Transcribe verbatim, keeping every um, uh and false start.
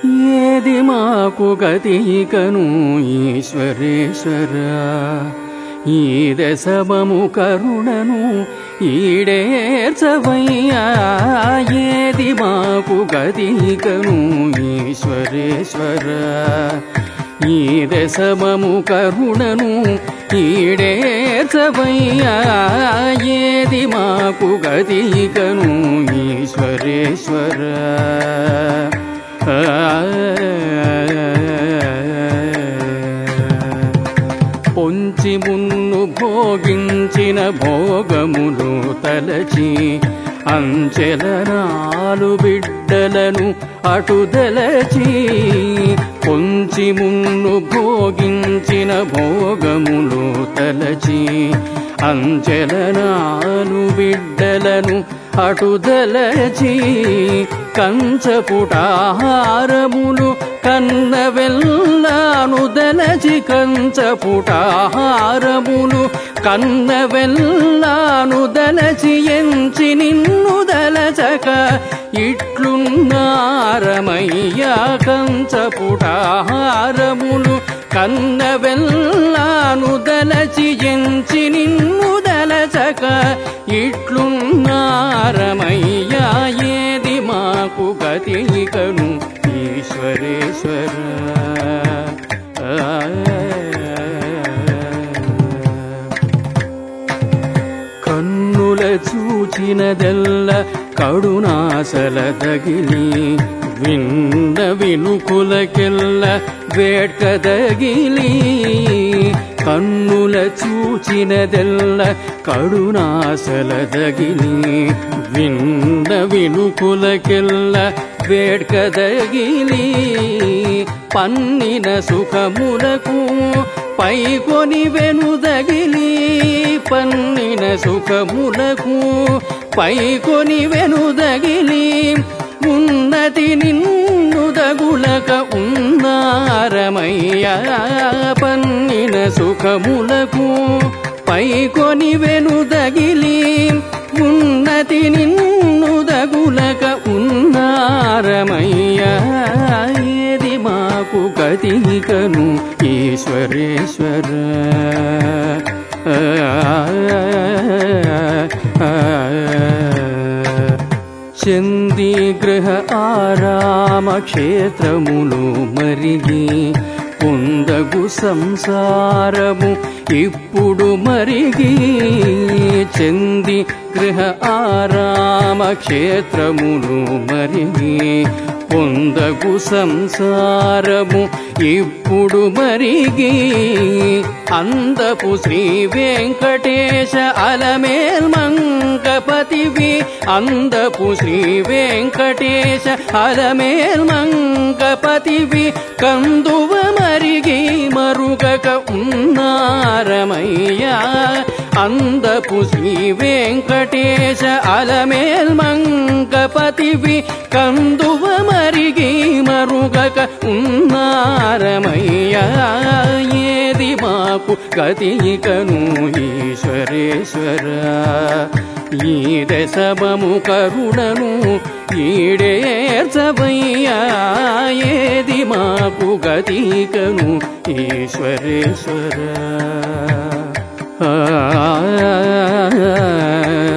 ఏది మాకు గతికను ఈశ్వరేశ్వర ఈ దశమము కరుణను ఈడేర్చవయ్యా ఏది మాకు గతికను ఈశ్వరేశ్వర ఈ దశమము కరుణను ఈడేర్చవయ్యా ఏది మాకు గతికను ఈశ్వరేశ్వర పొంచి మున్ను భోగించిన భోగములు తలచి అంచెలనాలు బిడ్డలను అటుదలచి పొంచి మున్ను భోగించిన భోగములు తలచి అంచెలనాలు బిడ్డలను అటుదలచి కంచపుటాహారములు కన్నవెల్లాను దలచి కంచపుటాహారములు కన్నవెల్లాను దలచి ఎంచి నిన్ను దలచక ఇట్లున్నారమయ్యా కంచపుటాహారములు కన్నవెల్లాను దలచి ఎంచి నిన్ను దలచక ఇట్లున్నారమయ్యా ఏది మాకు గతికను ఈశ్వరేశ్వర కన్నుల చూచినదెల్ల కడునాసల తగిలి విన్న వినుకులకెల్ల వేట్కదగిలి కన్నుల చూచినదెల్ల కడునాసల తగిలి విన్న వినుకులకెల్ల వేట్కదగిలి పన్నిన సుఖములకు పైకొని వెనుదగిలి పన్నిన సుఖములకు పైకొని వెనుదగిలి ఉన్నతి నిన్ను దగులక ఉన్నారమయ్యా పన్నిన సుఖములకు పైకొని వెనుదగిలి ఉన్నతి నిన్ను దగులక ఉన్నారమయ్యా ఏది మాకు గతికను ఈశ్వరేశ్వర చందీ గృహ ఆరామ క్షేత్రములు మరిగి పొందగు సంసారము ఇప్పుడు మరిగి చంది గృహ ఆరామ క్షేత్రములు మరిగి పొందగు సంసారము ఇప్పుడు మరిగి అందపు శ్రీ వెంకటేశ అలమేల్మంగపతివి అందపు శ్రీ వెంకటేశ అలమేల్మంగపతివి కందువ మరిగి మరుగక ఉన్నారమయ్యా అందపు శ్రీ వెంకటేశ అలమేల్మంగపతివి కందువ మరిగి మరుగక ఉన్నారమయ్యా ఏది మాకు గతికను ఈశ్వరేశ్వర ఈ దశమము కరుణను ఈడేర్చవయ్యా ఏది మాకు గతికను ఈశ్వరేశ్వర ఆ